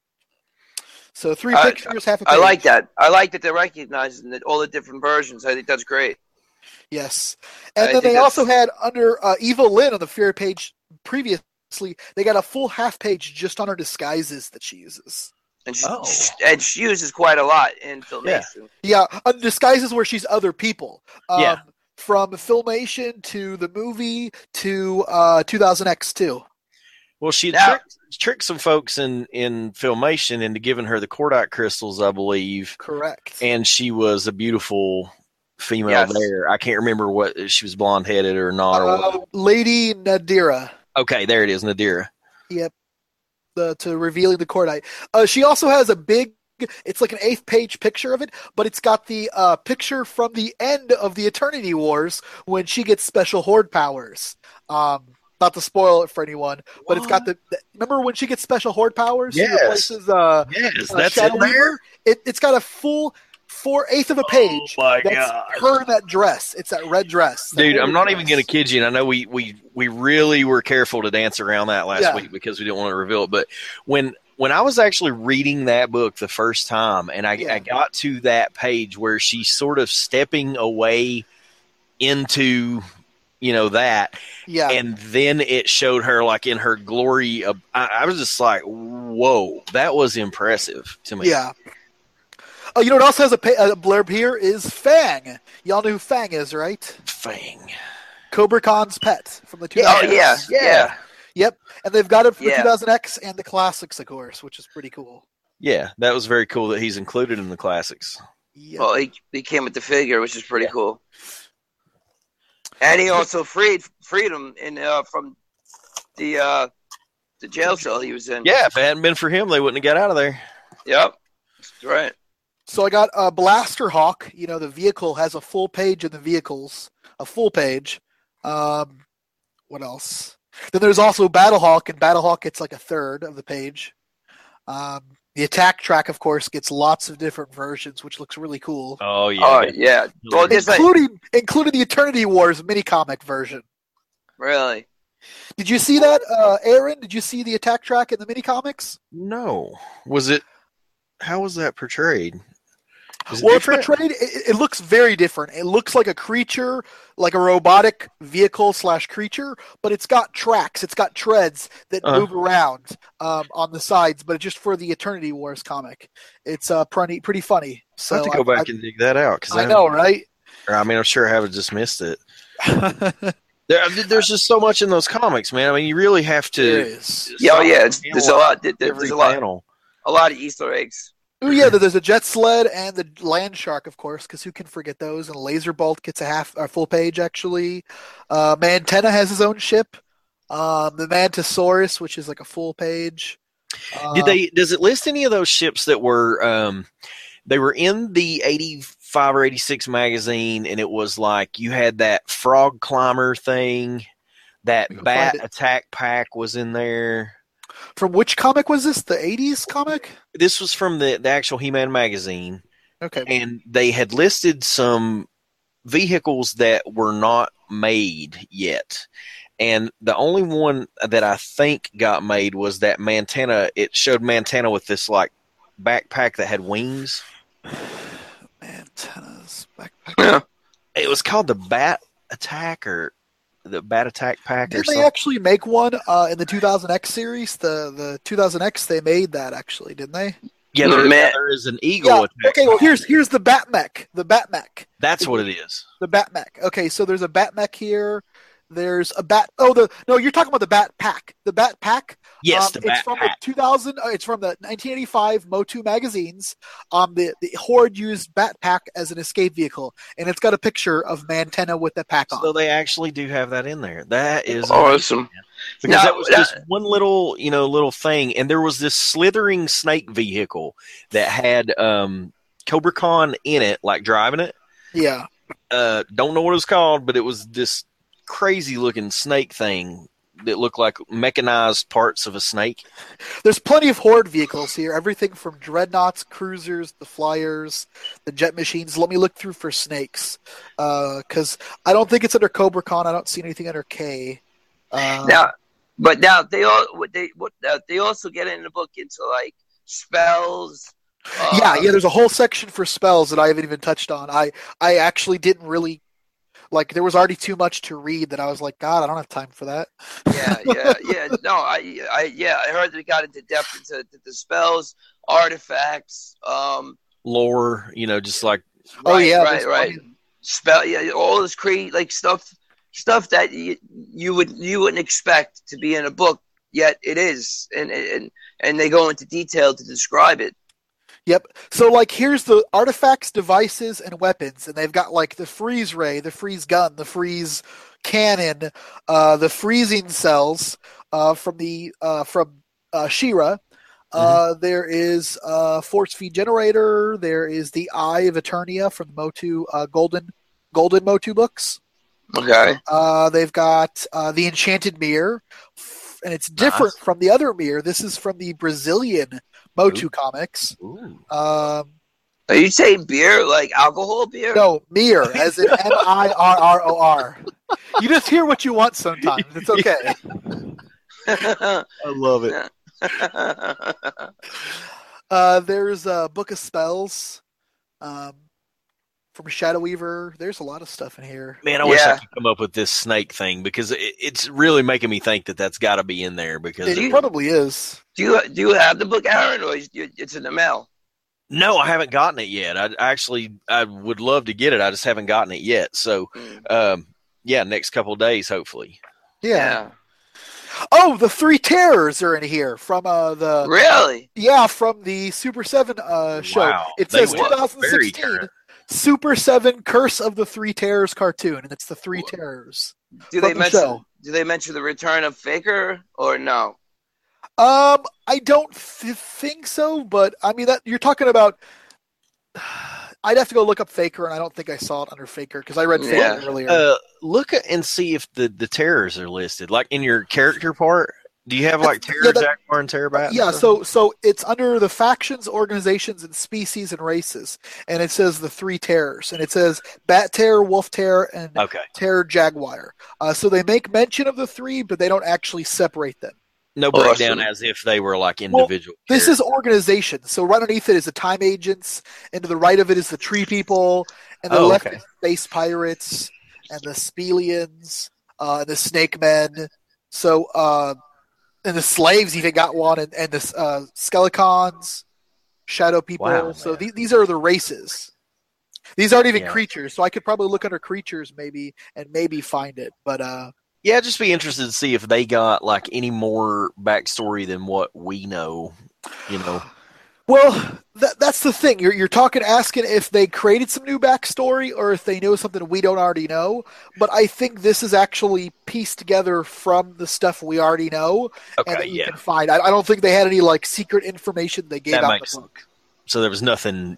So 3 pictures, half a page. I like that. I like that they're recognizing all the different versions. I think that's great. Yes. And then they also had under Evil Lynn on the Fury page previous. They got a full half page just on her disguises that she uses. And she uses quite a lot in Filmation. Yeah, disguises where she's other people. From Filmation to the movie to 2000X too. Well, she tricked some folks in Filmation into giving her the Cordite crystals, I believe. Correct. And she was a beautiful female there. I can't remember what she was, blonde headed or not. Or Lady Nadira. Okay, there it is, Nadira. Yep. To revealing the Cordite. She also has a big, it's like an 8th page picture of it, but it's got the picture from the end of the Eternity Wars when she gets special horde powers. Not to spoil it for anyone, but it's got the remember when she gets special horde powers? Yes. She replaces that's Shadow in there. Weaver? It's got a full 4/8 of a page. Oh my that's God. her in that dress. It's that red dress. That Dude, I'm not dress. even going to kid you. And I know we really were careful to dance around that last Yeah. week because we didn't want to reveal it. But when I was actually reading that book the first time, and I got to that page where she's sort of stepping away into, that. Yeah. And then it showed her like in her glory. I was just like, whoa, that was impressive to me. Yeah. Oh, you know what else has a blurb here is Fang. Y'all know who Fang is, right? Fang. Cobra Khan's pet from the 2000X. Oh, yeah. Yep. And they've got it for the Yeah. 2000X and the classics, of course, which is pretty cool. Yeah, that was very cool that he's included in the classics. Yep. Well, he came with the figure, which is pretty cool. And he also freed him from the jail cell he was in. Yeah, if it hadn't been for him, they wouldn't have got out of there. Yep. That's right. So I got Blaster Hawk. The vehicle has a full page in the vehicles. A full page. What else? Then there's also Battlehawk, and Battlehawk gets like a third of the page. The attack track, of course, gets lots of different versions, which looks really cool. Oh, yeah. Oh, yeah. Well, there's Including the Eternity Wars mini-comic version. really. Did you see that, Aaron? Did you see the attack track in the mini-comics? No. How was that portrayed? Is it Well, it's different? portrayed. It looks very different. It looks like a creature, like a robotic vehicle / creature, but it's got tracks. It's got treads that move around on the sides. But it's just for the Eternity Wars comic. It's pretty funny. So I have to go back and dig that out. Cause I know, right? I'm sure I haven't just missed it. There's just so much in those comics, man. I mean, you really have to. There is. Yeah, there's a lot. There's Every a lot. panel. A lot of Easter eggs. Oh yeah, there's a jet sled and the land shark, of course, because who can forget those? And Laser Bolt gets a full page actually. Mantenna has his own ship. The Mantisaurus, which is like a full page. Does it list any of those ships that were they were in the 85 or 86 magazine, and it was like you had that frog climber thing, that bat attack pack was in there. From which comic was this? The 80s comic? This was from the actual He-Man magazine. Okay. And they had listed some vehicles that were not made yet. And the only one that I think got made was that Mantenna. It showed Mantenna with this like backpack that had wings. Mantenna's backpack. Yeah. It was called the Bat Attack or the Bat Attack Pack or Didn't something. they actually make one in the 2000X series? The 2000X, they made that actually, didn't they? Yeah, there is an eagle Yeah. attack. Okay, well here's the Batmech. The Batmech. That's what it is. The Batmech. Okay, so there's a Batmech here. There's a bat. Oh, no, you're talking about the Bat Pack. The Bat Pack. Yes, the it's Bat from Pack. the 2000. It's from the 1985 Motu magazines. The Horde used Bat Pack as an escape vehicle, and it's got a picture of Mantenna with the pack on. So they actually do have that in there. That is Awesome. because Now, that was just one little thing, and there was this slithering snake vehicle that had Cobra Khan in it, like driving it. Yeah. Don't know what it was called, but it was this crazy looking snake thing that looked like mechanized parts of a snake. There's plenty of Horde vehicles here. Everything from dreadnoughts, cruisers, the flyers, the jet machines. Let me look through for snakes, because I don't think it's under Cobra Khan. I don't see anything under K. Now they also get in the book into like spells. Yeah. There's a whole section for spells that I haven't even touched on. I actually didn't really there was already too much to read that I was like, God, I don't have time for that. Yeah. No, I heard that it got into depth into the spells, artifacts, Lore, just like right. Spell, all this stuff that you wouldn't expect to be in a book, yet it is, and they go into detail to describe it. Yep. So, here's the artifacts, devices, and weapons, and they've got the freeze ray, the freeze gun, the freeze cannon, the freezing cells from She-Ra. There is a force feed generator. There is the Eye of Eternia from the Motu Golden Motu books. Okay. They've got the Enchanted Mirror, and it's different from the other mirror. This is from the Brazilian Motu comics. Are you saying beer, like alcohol beer? No, Mir, as in Mirror. You just hear what you want sometimes. It's okay. I love it. There's a Book of Spells from Shadow Weaver. There's a lot of stuff in here. Man, I wish I could come up with this snake thing because it's really making me think that that's got to be in there because It probably is. Do you have the book, Aaron, or it's in the mail? No, I haven't gotten it yet. I would love to get it. I just haven't gotten it yet. So, next couple of days, hopefully. Yeah. Oh, the Three Terrors are in here from the really? Yeah, from the Super 7 show. Wow. It says 2016 Super 7 Curse of the Three Terrors cartoon, and it's the Three Terrors. Do they mention the return of Faker or no? I don't think so, but I mean that you're talking about. I'd have to go look up Faker, and I don't think I saw it under Faker because I read Faker earlier. Look and see if the terrors are listed, like in your character part. Do you have like Terror Jaguar and Terrorbat? Yeah, so it's under the factions, organizations, and species and races, and it says the Three Terrors, and it says Bat Terror, Wolf Terror, and Terror Jaguar. So they make mention of the three, but they don't actually separate them. No breakdown as if they were like individual. Well, this is organization. So right underneath it is the Time Agents, and to the right of it is the Tree People, and the left is Space Pirates, and the Spelians, and the Snake Men. So, and the Slaves even got one, and the Skelecons, Shadow People. Wow, so these are the races. These aren't even creatures, so I could probably look under creatures maybe find it, but yeah, I'd just be interested to see if they got like any more backstory than what we know, you know. Well, that's the thing. You're asking if they created some new backstory or if they know something we don't already know. But I think this is actually pieced together from the stuff we already know and that you can find. I don't think they had any like secret information they gave out in the book. So there was nothing,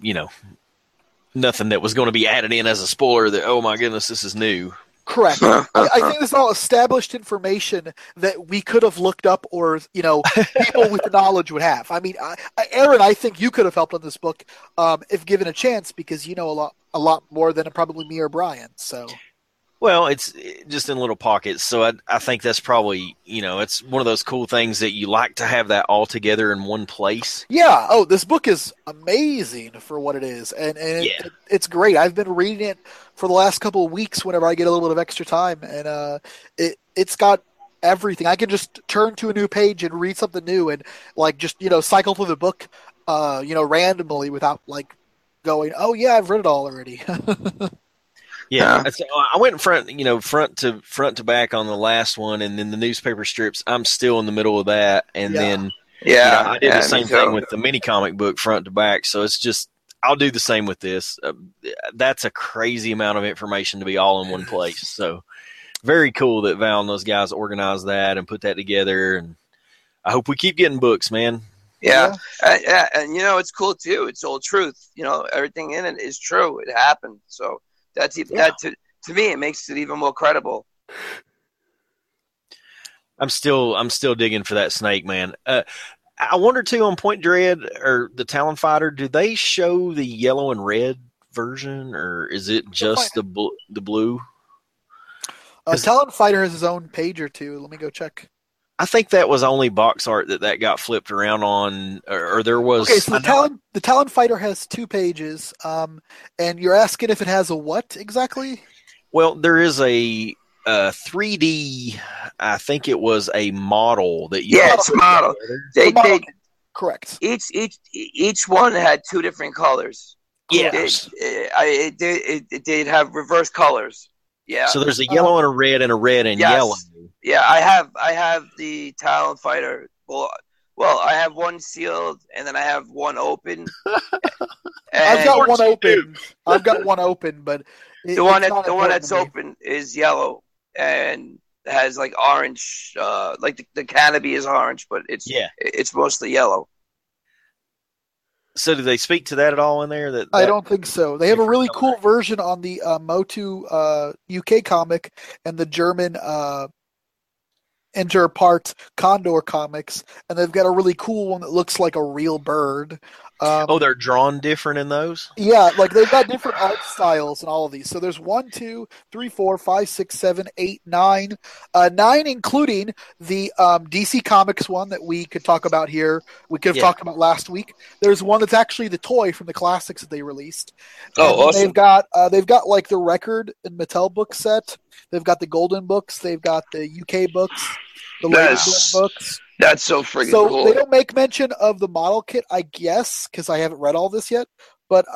nothing that was going to be added in as a spoiler that, oh my goodness, this is new. Correct. I think this is all established information that we could have looked up or, people with knowledge would have. I mean, Aaron, I think you could have helped on this book if given a chance because you know a lot more than probably me or Brian. So, well, it's just in little pockets. So I think that's probably, it's one of those cool things that you like to have that all together in one place. Yeah. Oh, this book is amazing for what it is. And it's great. I've been reading it for the last couple of weeks whenever I get a little bit of extra time. And it's got everything. I can just turn to a new page and read something new and like just, cycle through the book, randomly without like going, oh yeah, I've read it all already. Yeah, I went front to back on the last one, and then the newspaper strips. I'm still in the middle of that, and then I did the same thing with the mini comic book front to back. So it's just I'll do the same with this. That's a crazy amount of information to be all in one place. So very cool that Val and those guys organized that and put that together. And I hope we keep getting books, man. Yeah. And it's cool too. It's all truth. Everything in it is true. It happened. So. That to me, it makes it even more credible. I'm still digging for that snake, man. I wonder too on Point Dread or the Talon Fighter. Do they show the yellow and red version, or is it just the blue? Talon Fighter has his own page or two. Let me go check. I think that was only box art that got flipped around on, or there was. Okay, so the Talon Fighter has 2 pages, and you're asking if it has a what exactly? Well, there is a 3D. I think it was a model that you. Yeah, it's a model. They correct. Each one had 2 different colors. Yes, it did have reverse colors. Yeah. So there's a yellow and a red and yellow. Yeah, I have the Talon Fighter. Well, I have one sealed, and then I have one open. I've got one open, but the one that's open is yellow and has like orange. Like the canopy is orange, but it's mostly yellow. So do they speak to that at all in there? I don't think so. They have a really cool version on the Motu UK comic and the German enter part Condor comics, and they've got a really cool one that looks like a real bird. They're drawn different in those? Yeah, like they've got different art styles in all of these. So there's 1, 2, 3, 4, 5, 6, 7, 8, 9. 9 including the DC Comics one that we could talk about here. We could have talked about last week. There's one that's actually the toy from the classics that they released. Oh, awesome. They've got like the Record and Mattel book set. They've got the Golden books. They've got the UK books, the Lady books. That's so freaking cool. They don't make mention of the model kit, I guess, because I haven't read all this yet. But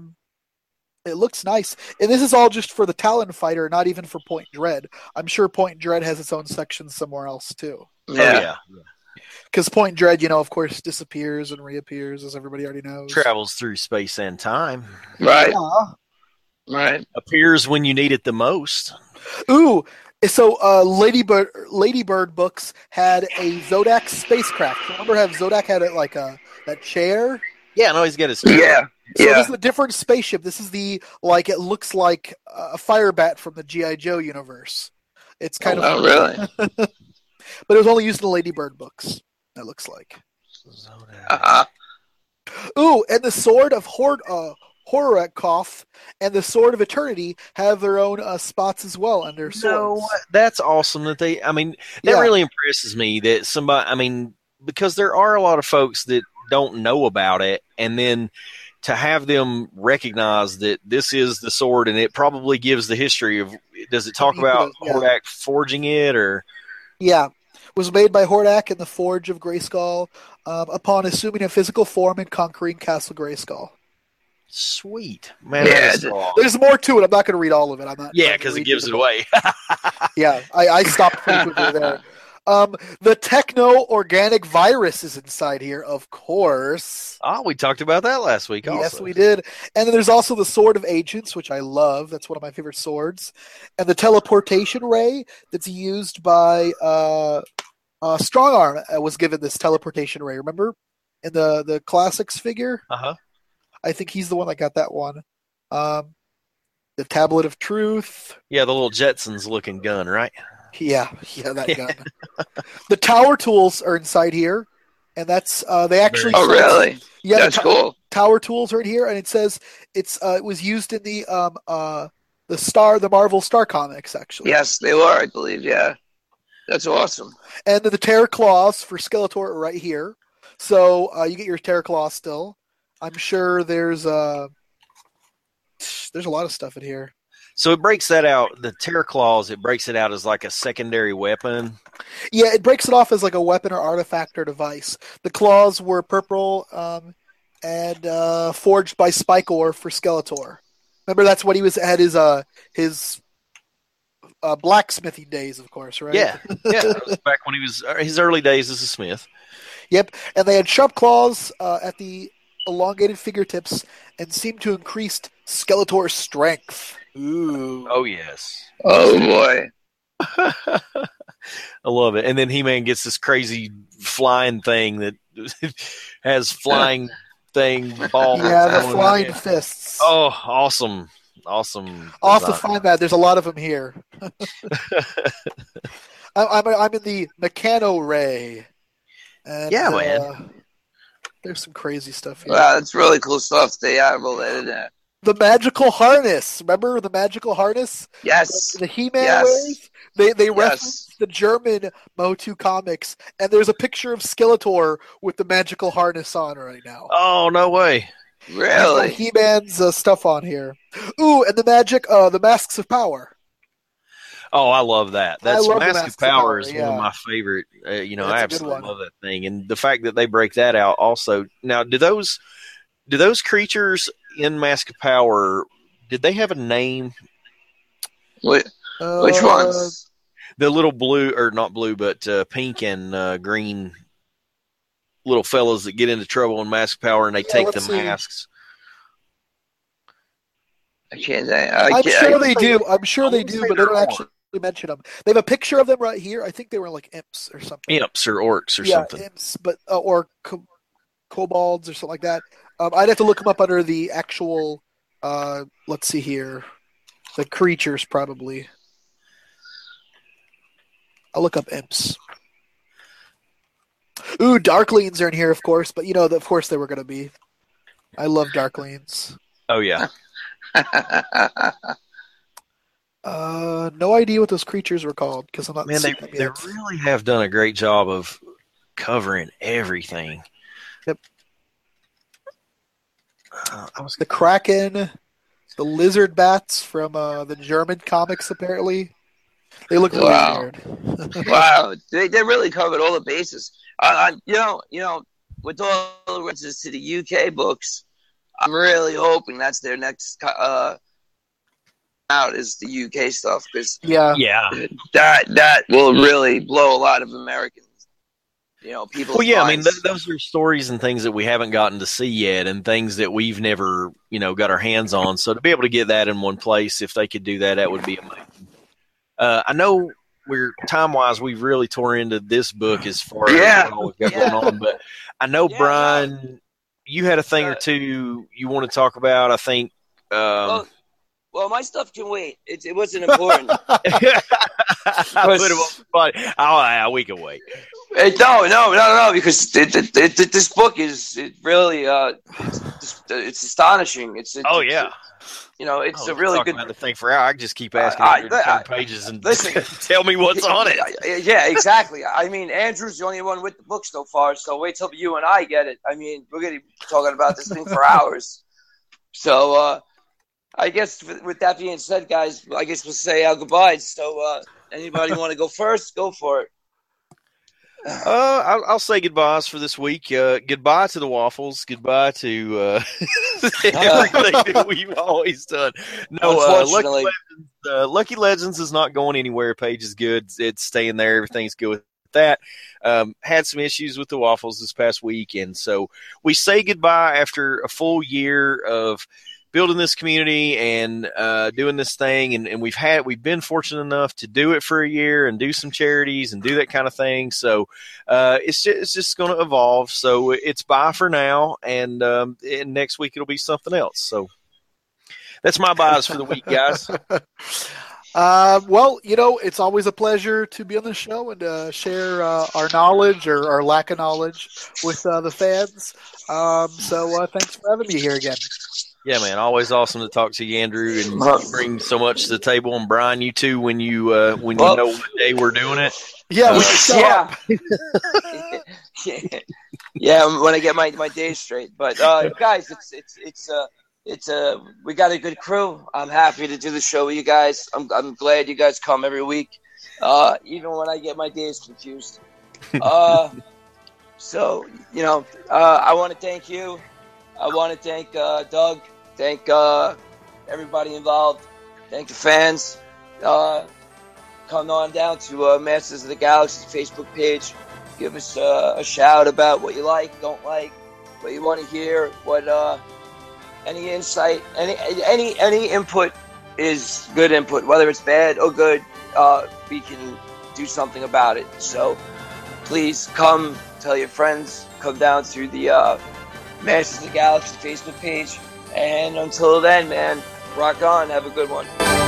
it looks nice. And this is all just for the Talon Fighter, not even for Point Dread. I'm sure Point Dread has its own section somewhere else, too. Yeah. Because Point Dread, of course, disappears and reappears, as everybody already knows. Travels through space and time. Right. Yeah. Right. Appears when you need it the most. Ooh, so Ladybird books had a Zodak spacecraft. Remember how Zodak had that chair? Yeah, no, he's got his chair. Yeah. So this is a different spaceship. This is it looks like a Firebat from the G.I. Joe universe. It's kind of... Oh, really? But it was only used in the Ladybird books, it looks like. Uh-huh. Ooh, and the Sword of Horakoff and the Sword of Eternity have their own spots as well under swords. That's awesome that that really impresses me that somebody, because there are a lot of folks that don't know about it, and then to have them recognize that this is the sword, and it probably gives the history of, does it talk about Hordak forging it, or? Yeah. Was made by Hordak in the Forge of Grayskull upon assuming a physical form and conquering Castle Grayskull. Sweet. Man, there's more to it. I'm not going to read all of it. Because it gives it away. Yeah, I stopped pretty quickly there. The techno-organic virus is inside here, of course. We talked about that last week also. Yes, we did. And then there's also the Sword of Agents, which I love. That's one of my favorite swords. And the teleportation ray that's used by Strongarm was given this teleportation ray. Remember? In the Classics figure? Uh-huh. I think he's the one that got that one. The Tablet of Truth. Yeah, the little Jetsons looking gun, right? Yeah, that gun. The Tower Tools are inside here, and that's they actually. Oh, really? Yeah, that's cool. Tower Tools are in here, and it says it was used in the Marvel Star comics, actually. Yes, they were, I believe. Yeah, that's awesome. And the Terror Claws for Skeletor are right here, so you get your Terror Claw still. I'm sure there's a lot of stuff in here. So it breaks that out, the Terror Claws, it breaks it out as like a secondary weapon? Yeah, it breaks it off as like a weapon or artifact or device. The claws were purple and forged by Spikor for Skeletor. Remember, that's what he had his blacksmithing days, of course, right? Yeah. Back when he was his early days as a smith. Yep, and they had sharp claws at the elongated fingertips and seemed to increase Skeletor's strength. Ooh. Oh, yes. Oh, boy. I love it. And then He-Man gets this crazy flying thing that has flying balls. Yeah, the flying fists. Oh, awesome. Awesome. I'll have to find that. There's a lot of them here. I'm in the Meccano Ray. And, man. There's some crazy stuff here. Wow, that's really cool stuff. They rolled that in there. The magical harness. Remember the magical harness? Yes. The He-Man wears? They reference the German Motu comics, and there's a picture of Skeletor with the magical harness on right now. Oh, no way. Really? He-Man's stuff on here. Ooh, and the Masks of Power. Oh, I love that. That's Mask of Power is one of my favorite. I absolutely love that thing, and the fact that they break that out also. Now, do those creatures in Mask of Power, did they have a name? Which ones? The little blue, or not blue, but pink and green little fellows that get into trouble in Mask of Power, and they take the masks. I can't. I'm sure they do, but they don't actually mention them. They have a picture of them right here. I think they were like imps or something. Imps or orcs or something. Yeah, imps, but or kobolds or something like that. I'd have to look them up under the actual. Let's see here, the creatures probably. I'll look up imps. Ooh, Darklings are in here, of course, but of course they were going to be. I love Darklings. Oh yeah. No idea what those creatures were called because I'm not. Man, they really have done a great job of covering everything. Yep. The Kraken, the lizard bats from the German comics. Apparently, they look really weird. Wow, they really covered all the bases. With all the references to the UK books, I'm really hoping that's their next out is the UK stuff because that will really blow a lot of Americans. People. Well, yeah, I mean, those are stories and things that we haven't gotten to see yet, and things that we've never, got our hands on. So to be able to get that in one place, if they could do that, that would be amazing. I know we're time-wise, we've really tore into this book as far as what we've got going on, but I know, Brian, you had a thing or two you want to talk about. I think. Well, my stuff can wait. It wasn't important. We can wait. No, because this book is really it's astonishing. It's a really good. About the thing for hour. I just keep asking you to turn pages and tell me what's on it. Yeah, exactly. I mean, Andrew's the only one with the book so far. So wait till you and I get it. I mean, we're gonna be talking about this thing for hours. So. I guess with that being said, guys, I guess we'll say our goodbyes. So, anybody want to go first? Go for it. I'll say goodbyes for this week. Goodbye to the waffles. Goodbye to everything that we've always done. No, Lucky Legends is not going anywhere. Page is good. It's staying there. Everything's good with that. Had some issues with the waffles this past week, and so we say goodbye after a full year of building this community and doing this thing, and we've been fortunate enough to do it for a year and do some charities and do that kind of thing. So it's just going to evolve. So it's bye for now, and next week it'll be something else. So that's my byes for the week, guys. Well, it's always a pleasure to be on the show and share our knowledge or our lack of knowledge with the fans. So thanks for having me here again. Yeah, man, always awesome to talk to you, Andrew, and you bring so much to the table. And Brian, you too, when you know what day we're doing it. Yeah, when I get my days straight. But guys, it's we got a good crew. I'm happy to do the show with you guys. I'm glad you guys come every week, even when I get my days confused. So I want to thank you. I want to thank Doug. Thank everybody involved. Thank the fans. Come on down to Masters of the Galaxy Facebook page. Give us a shout about what you like, don't like, what you want to hear, what any insight, any input is good input, whether it's bad or good. We can do something about it. So please come, tell your friends, come down to the Masters of the Galaxy Facebook page. And until then, man, rock on. Have a good one.